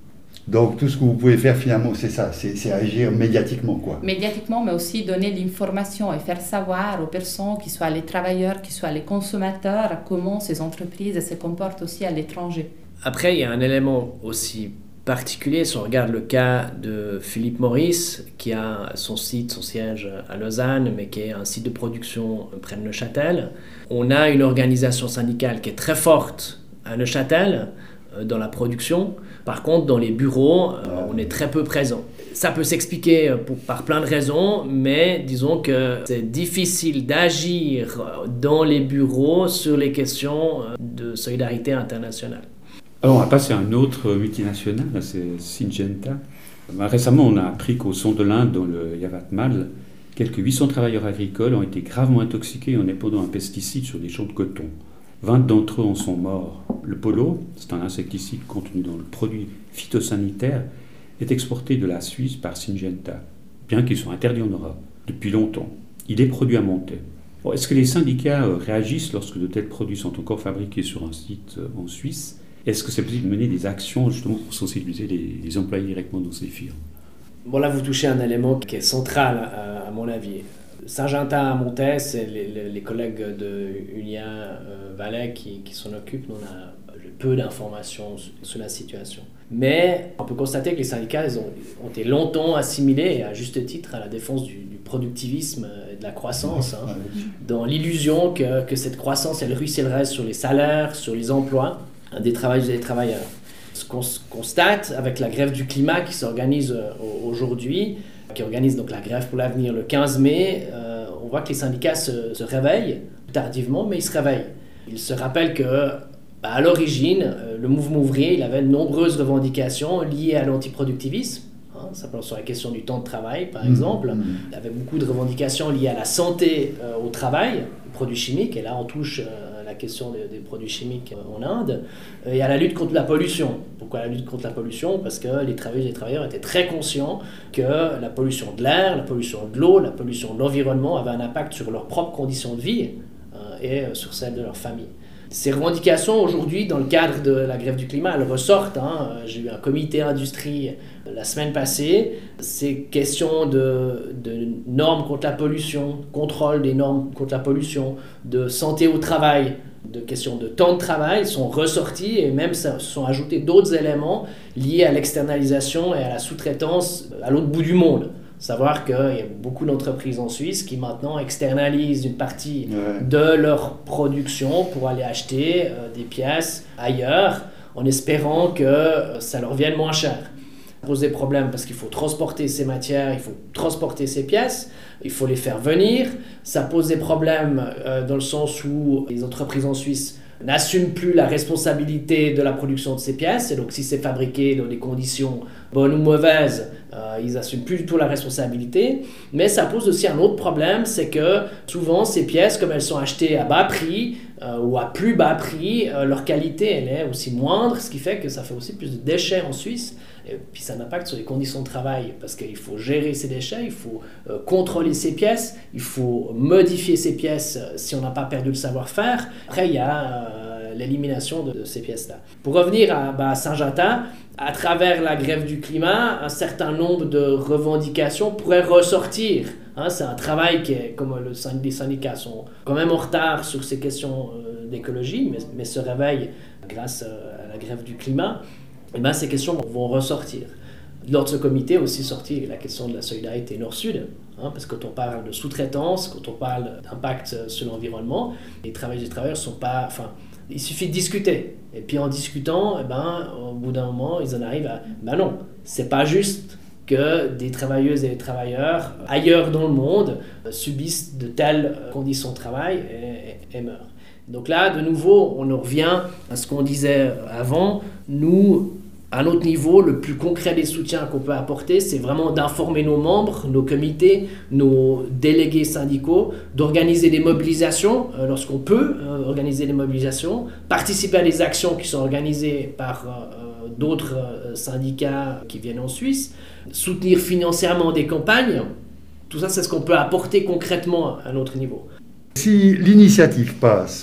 Donc tout ce que vous pouvez faire finalement, c'est ça, c'est agir médiatiquement, quoi. Médiatiquement, mais aussi donner l'information et faire savoir aux personnes, qu'ils soient les travailleurs, qu'ils soient les consommateurs, comment ces entreprises se comportent aussi à l'étranger. Après, il y a un élément aussi particulier, si on regarde le cas de Philippe Maurice, qui a son siège à Lausanne, mais qui est un site de production près de Neuchâtel. On a une organisation syndicale qui est très forte à Neuchâtel, dans la production. Par contre, dans les bureaux, on est très peu présent. Ça peut s'expliquer par plein de raisons, mais disons que c'est difficile d'agir dans les bureaux sur les questions de solidarité internationale. Alors, on va passer à un autre multinational, c'est Syngenta. Récemment, on a appris qu'au son de l'Inde, dans le Yavatmal, quelques 800 travailleurs agricoles ont été gravement intoxiqués en épandant un pesticide sur des champs de coton. 20 d'entre eux en sont morts. Le polo, c'est un insecticide contenu dans le produit phytosanitaire, est exporté de la Suisse par Syngenta, bien qu'il soit interdit en Europe depuis longtemps. Il est produit à Montaix. Bon, est-ce que les syndicats réagissent lorsque de tels produits sont encore fabriqués sur un site en Suisse ? Est-ce que c'est possible de mener des actions justement pour sensibiliser les employés directement dans ces firmes ? Bon, là, vous touchez un élément qui est central, à mon avis. Syngenta à Montaix, c'est les collègues de Unia Valais qui s'en occupent. On a peu d'informations sur la situation. Mais on peut constater que les syndicats ont été longtemps assimilés, et à juste titre, à la défense du productivisme et de la croissance, dans l'illusion que cette croissance, elle ruissellerait sur les salaires, sur les emplois des travailleuses et des travailleurs. Ce qu'on constate avec la grève du climat qui s'organise aujourd'hui, qui organise donc la grève pour l'avenir le 15 mai, on voit que les syndicats se réveillent tardivement, mais ils se réveillent. Ils se rappellent que, à l'origine, le mouvement ouvrier, il avait de nombreuses revendications liées à l'antiproductivisme. Ça porte sur la question du temps de travail, par exemple. Il y avait beaucoup de revendications liées à la santé au travail, aux produits chimiques, et là on touche la question des produits chimiques en Inde, et à la lutte contre la pollution. Pourquoi la lutte contre la pollution ? Parce que les travailleuses et les travailleurs étaient très conscients que la pollution de l'air, la pollution de l'eau, la pollution de l'environnement avait un impact sur leurs propres conditions de vie et sur celles de leur famille. Ces revendications, aujourd'hui, dans le cadre de la grève du climat, elles ressortent. J'ai eu un comité industrie la semaine passée. Ces questions de normes contre la pollution, contrôle des normes contre la pollution, de santé au travail, de questions de temps de travail sont ressorties, et même se sont ajoutés d'autres éléments liés à l'externalisation et à la sous-traitance à l'autre bout du monde. Savoir qu'il y a beaucoup d'entreprises en Suisse qui maintenant externalisent une partie de leur production pour aller acheter des pièces ailleurs en espérant que ça leur vienne moins cher. Ça pose des problèmes parce qu'il faut transporter ces matières, il faut transporter ces pièces, il faut les faire venir. Ça pose des problèmes dans le sens où les entreprises en Suisse n'assument plus la responsabilité de la production de ces pièces, et donc si c'est fabriqué dans des conditions bonnes ou mauvaises, ils n'assument plus du tout la responsabilité. Mais ça pose aussi un autre problème, c'est que souvent ces pièces, comme elles sont achetées à bas prix ou à plus bas prix, leur qualité elle est aussi moindre, ce qui fait que ça fait aussi plus de déchets en Suisse. Et puis ça a un impact sur les conditions de travail, parce qu'il faut gérer ces déchets, il faut contrôler ces pièces, il faut modifier ces pièces si on n'a pas perdu le savoir-faire. Après, il y a l'élimination de ces pièces-là. Pour revenir à Syngenta, à travers la grève du climat, un certain nombre de revendications pourraient ressortir. C'est un travail qui est, comme les syndicats sont quand même en retard sur ces questions d'écologie, mais se réveillent grâce à la grève du climat. Et ces questions vont ressortir. Lors de ce comité aussi sorti la question de la solidarité Nord-Sud, parce que quand on parle de sous-traitance, quand on parle d'impact sur l'environnement, les travailleuses et les travailleurs sont pas... il suffit de discuter. Et puis en discutant, au bout d'un moment, ils en arrivent à... non, c'est pas juste que des travailleuses et des travailleurs ailleurs dans le monde subissent de telles conditions de travail et meurent. Donc là, de nouveau, on en revient à ce qu'on disait avant. Nous, à notre niveau, le plus concret des soutiens qu'on peut apporter, c'est vraiment d'informer nos membres, nos comités, nos délégués syndicaux, d'organiser des mobilisations lorsqu'on peut organiser des mobilisations, participer à des actions qui sont organisées par d'autres syndicats qui viennent en Suisse, soutenir financièrement des campagnes. Tout ça, c'est ce qu'on peut apporter concrètement à notre niveau. Si l'initiative passe,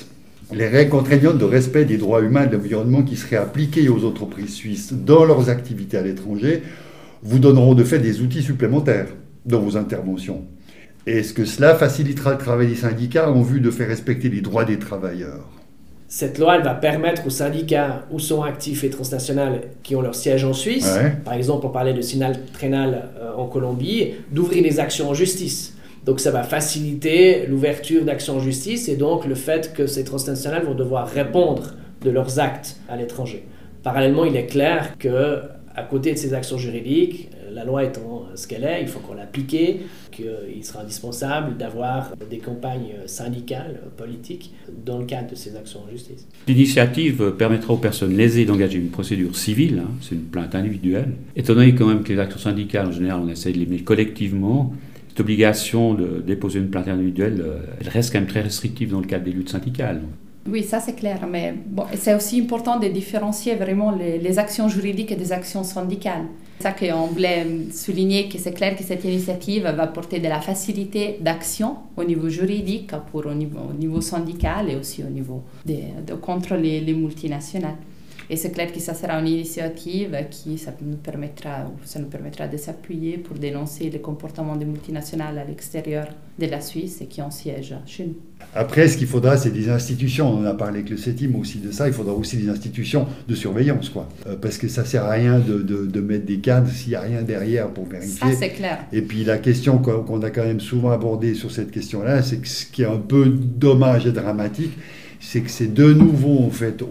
Les règles contraignantes de respect des droits humains et de l'environnement qui seraient appliquées aux entreprises suisses dans leurs activités à l'étranger vous donneront de fait des outils supplémentaires dans vos interventions. Est-ce que cela facilitera le travail des syndicats en vue de faire respecter les droits des travailleurs ? Cette loi, elle va permettre aux syndicats où sont actifs et transnationaux qui ont leur siège en Suisse, par exemple, on parlait de Sinal Trenal en Colombie, d'ouvrir des actions en justice. Donc ça va faciliter l'ouverture d'actions en justice et donc le fait que ces transnationales vont devoir répondre de leurs actes à l'étranger. Parallèlement, il est clair qu'à côté de ces actions juridiques, la loi étant ce qu'elle est, il faut qu'on l'applique, qu'il sera indispensable d'avoir des campagnes syndicales, politiques, dans le cadre de ces actions en justice. L'initiative permettra aux personnes lésées d'engager une procédure civile, c'est une plainte individuelle. Étant donné quand même que les actions syndicales, en général, on essaie de les mener collectivement, cette obligation de déposer une plainte individuelle, elle reste quand même très restrictive dans le cadre des luttes syndicales. Oui, ça c'est clair, mais bon, c'est aussi important de différencier vraiment les actions juridiques et des actions syndicales. C'est ça qu'on voulait souligner, que c'est clair que cette initiative va apporter de la facilité d'action au niveau juridique, au niveau syndical et aussi au niveau contre les multinationales. Et c'est clair que ça sera une initiative qui ça nous permettra de s'appuyer pour dénoncer les comportements des multinationales à l'extérieur de la Suisse et qui ont siège chez nous. Après, ce qu'il faudra, c'est des institutions. On en a parlé avec le CETIM aussi de ça. Il faudra aussi des institutions de surveillance, quoi. Parce que ça ne sert à rien de mettre des cadres s'il n'y a rien derrière pour vérifier. Ça, c'est clair. Et puis la question qu'on a quand même souvent abordée sur cette question-là, c'est que ce qui est un peu dommage et dramatique, c'est que c'est de nouveau, en fait,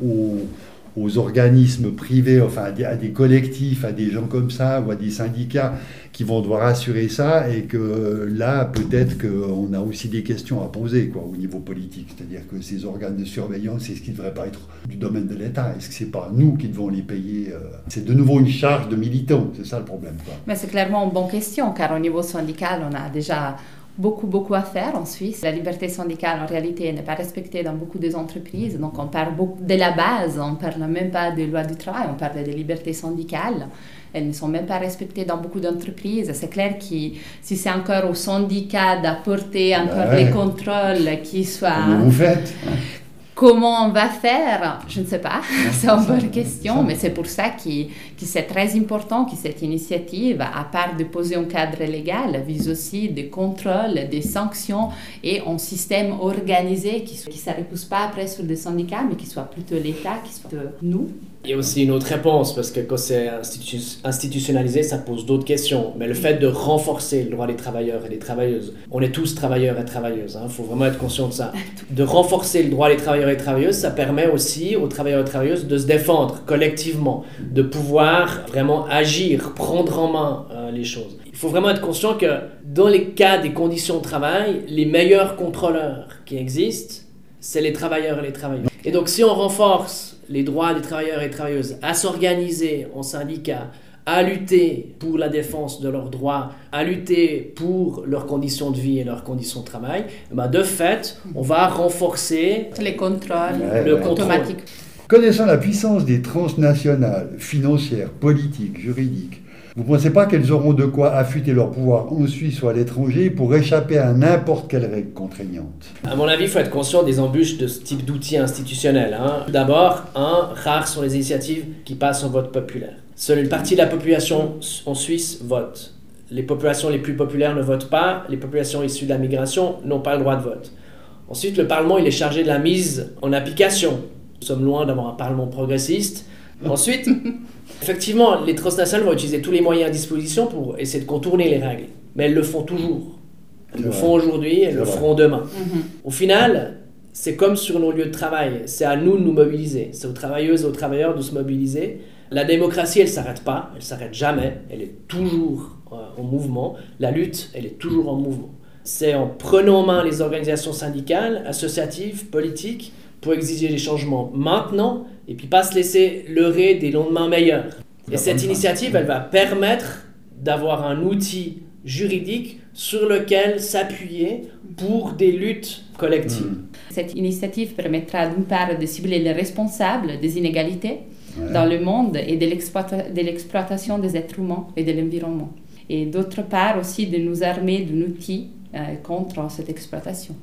aux organismes privés, enfin à des collectifs, à des gens comme ça, ou à des syndicats qui vont devoir assurer ça, et que là, peut-être qu'on a aussi des questions à poser au niveau politique. C'est-à-dire que ces organes de surveillance, est-ce qu'ils ne devraient pas être du domaine de l'État ? Est-ce que ce n'est pas nous qui devons les payer ? C'est de nouveau une charge de militants, c'est ça le problème, quoi. Mais c'est clairement une bonne question, car au niveau syndical, on a déjà beaucoup à faire en Suisse. La liberté syndicale, en réalité, n'est pas respectée dans beaucoup des entreprises. Donc, on parle beaucoup de la base. On ne parle même pas des lois du travail. On parle des libertés syndicales. Elles ne sont même pas respectées dans beaucoup d'entreprises. C'est clair que si c'est encore au syndicat d'apporter encore les contrôles qui soient... Comment vous faites ? Comment on va faire ? Je ne sais pas, c'est une bonne question, mais c'est pour ça que c'est très important que cette initiative, à part de poser un cadre légal, vise aussi des contrôles, des sanctions et un système organisé qui ne se repose pas après sur des syndicats, mais qui soit plutôt l'État, qui soit nous. Il y a aussi une autre réponse, parce que quand c'est institutionnalisé, ça pose d'autres questions. Mais le fait de renforcer le droit des travailleurs et des travailleuses, on est tous travailleurs et travailleuses, il faut vraiment être conscient de ça. De renforcer le droit des travailleurs et travailleuses, ça permet aussi aux travailleurs et travailleuses de se défendre collectivement, de pouvoir vraiment agir, prendre en main les choses. Il faut vraiment être conscient que dans les cas des conditions de travail, les meilleurs contrôleurs qui existent, c'est les travailleurs et les travailleuses. Et donc si on renforce les droits des travailleurs et travailleuses à s'organiser en syndicats, à lutter pour la défense de leurs droits, à lutter pour leurs conditions de vie et leurs conditions de travail, de fait, on va renforcer les contrôles automatiques. Connaissant la puissance des transnationales, financières, politiques, juridiques, vous ne pensez pas qu'elles auront de quoi affûter leur pouvoir en Suisse ou à l'étranger pour échapper à n'importe quelle règle contraignante ? À mon avis, il faut être conscient des embûches de ce type d'outils institutionnels. D'abord, rares sont les initiatives qui passent en vote populaire. Seule une partie de la population en Suisse vote. Les populations les plus populaires ne votent pas. Les populations issues de la migration n'ont pas le droit de vote. Ensuite, le Parlement il est chargé de la mise en application. Nous sommes loin d'avoir un Parlement progressiste. Ensuite, effectivement, les transnationales vont utiliser tous les moyens à disposition pour essayer de contourner les règles. Mais elles le font toujours. Elles le font aujourd'hui, elles le feront demain. Au final, c'est comme sur nos lieux de travail. C'est à nous de nous mobiliser. C'est aux travailleuses et aux travailleurs de se mobiliser. La démocratie, elle ne s'arrête pas. Elle ne s'arrête jamais. Elle est toujours en mouvement. La lutte, elle est toujours en mouvement. C'est en prenant en main les organisations syndicales, associatives, politiques, pour exiger des changements maintenant et puis pas se laisser leurrer des lendemains meilleurs. Et cette initiative, elle va permettre d'avoir un outil juridique sur lequel s'appuyer pour des luttes collectives. Cette initiative permettra d'une part de cibler les responsables des inégalités dans le monde et de l'exploitation des êtres humains et de l'environnement. Et d'autre part aussi de nous armer d'un outil contre cette exploitation.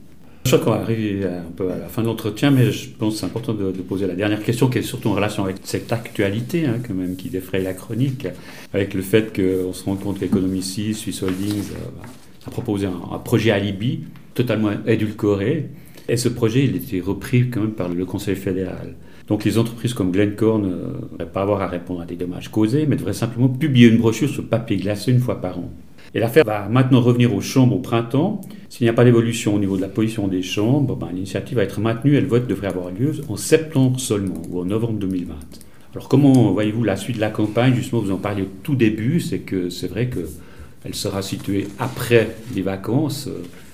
Je crois qu'on va arriver un peu à la fin de l'entretien, mais je pense que c'est important de poser la dernière question, qui est surtout en relation avec cette actualité, quand même, qui défraye la chronique, avec le fait qu'on se rend compte qu'Economici, Swiss Holdings, a proposé un projet alibi totalement édulcoré. Et ce projet, il était repris quand même par le Conseil fédéral. Donc les entreprises comme Glencore ne devraient pas avoir à répondre à des dommages causés, mais devraient simplement publier une brochure sur papier glacé une fois par an. Et l'affaire va maintenant revenir aux chambres au printemps. S'il n'y a pas d'évolution au niveau de la position des chambres, l'initiative va être maintenue et le vote devrait avoir lieu en septembre seulement, ou en novembre 2020. Alors comment voyez-vous la suite de la campagne? Justement, vous en parliez au tout début, c'est vrai qu'elle sera située après les vacances.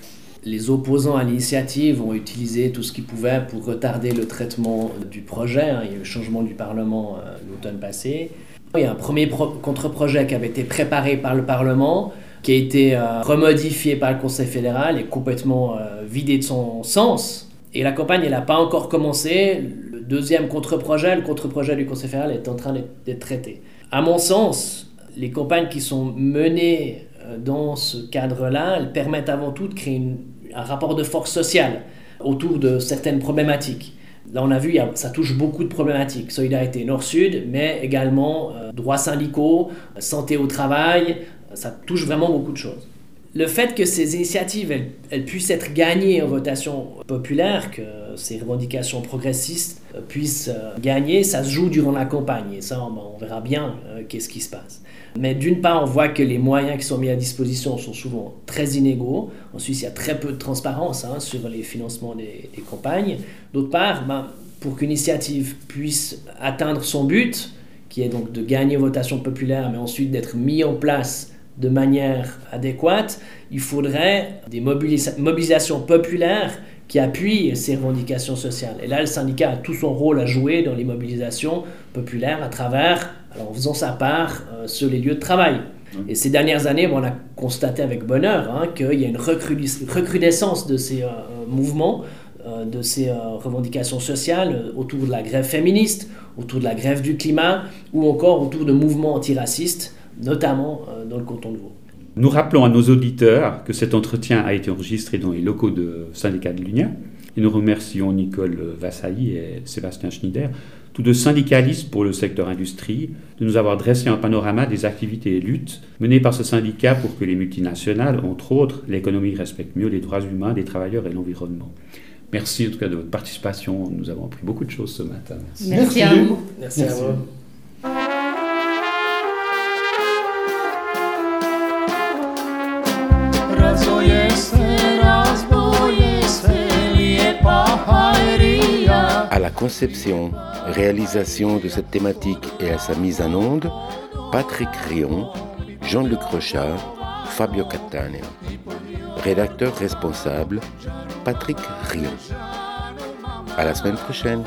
Les opposants à l'initiative ont utilisé tout ce qu'ils pouvaient pour retarder le traitement du projet. Il y a eu le changement du Parlement l'automne passé. Il y a un premier contre-projet qui avait été préparé par le Parlement, qui a été remodifié par le Conseil fédéral et complètement vidé de son sens. Et la campagne, elle n'a pas encore commencé. Le deuxième contre-projet, le contre-projet du Conseil fédéral, est en train d'être traité. À mon sens, les campagnes qui sont menées dans ce cadre-là, elles permettent avant tout de créer un rapport de force sociale autour de certaines problématiques. Là, on a vu, ça touche beaucoup de problématiques. Solidarité Nord-Sud, mais également droits syndicaux, santé au travail, ça touche vraiment beaucoup de choses. Le fait que ces initiatives, elles puissent être gagnées en votation populaire, que ces revendications progressistes puissent gagner, ça se joue durant la campagne. Et ça, on verra bien qu'est-ce qui se passe. Mais d'une part, on voit que les moyens qui sont mis à disposition sont souvent très inégaux. En Suisse, il y a très peu de transparence sur les financements des campagnes. D'autre part, pour qu'une initiative puisse atteindre son but, qui est donc de gagner votation populaire, mais ensuite d'être mis en place de manière adéquate, il faudrait des mobilisations populaires qui appuient ces revendications sociales. Et là, le syndicat a tout son rôle à jouer dans les mobilisations populaires à travers, en faisant sa part sur les lieux de travail. Et ces dernières années, on a constaté avec bonheur qu'il y a une recrudescence de ces mouvements, de ces revendications sociales autour de la grève féministe, autour de la grève du climat, ou encore autour de mouvements antiracistes, notamment dans le canton de Vaud. Nous rappelons à nos auditeurs que cet entretien a été enregistré dans les locaux de syndicat de l'Unia. Et nous remercions Nicole Vassailly et Sébastien Schneider, tous deux syndicalistes pour le secteur industrie, de nous avoir dressé un panorama des activités et luttes menées par ce syndicat pour que les multinationales, entre autres, l'économie respecte mieux les droits humains des travailleurs et l'environnement. Merci en tout cas de votre participation. Nous avons appris beaucoup de choses ce matin. Merci à vous. Merci à vous. À la conception, réalisation de cette thématique et à sa mise en onde, Patrick Rion, Jean-Luc Rochard, Fabio Cattaneo. Rédacteur responsable, Patrick Rion. À la semaine prochaine.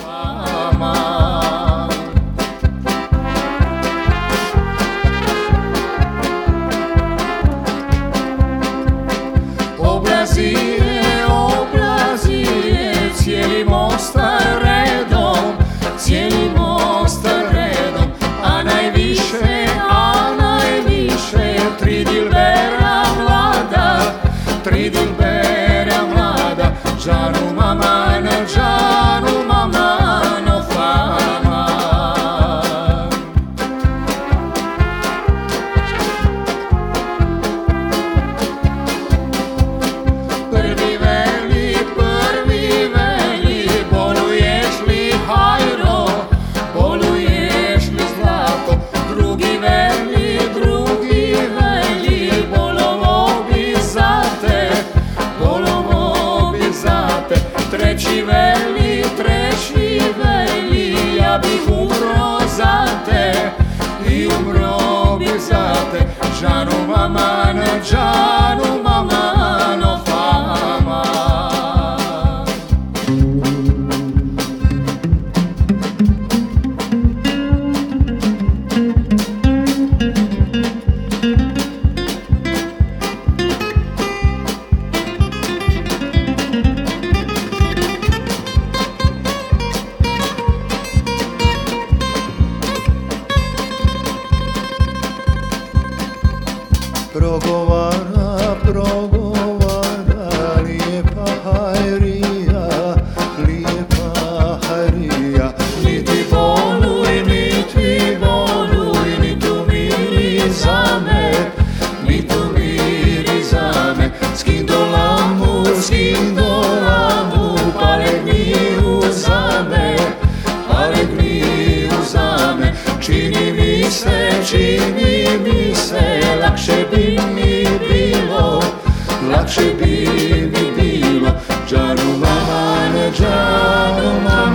Progovara, lijepa hajri. čini mi se, lakše bi mi bilo, lakše bi mi bilo, džanu mama, ne džanu mama.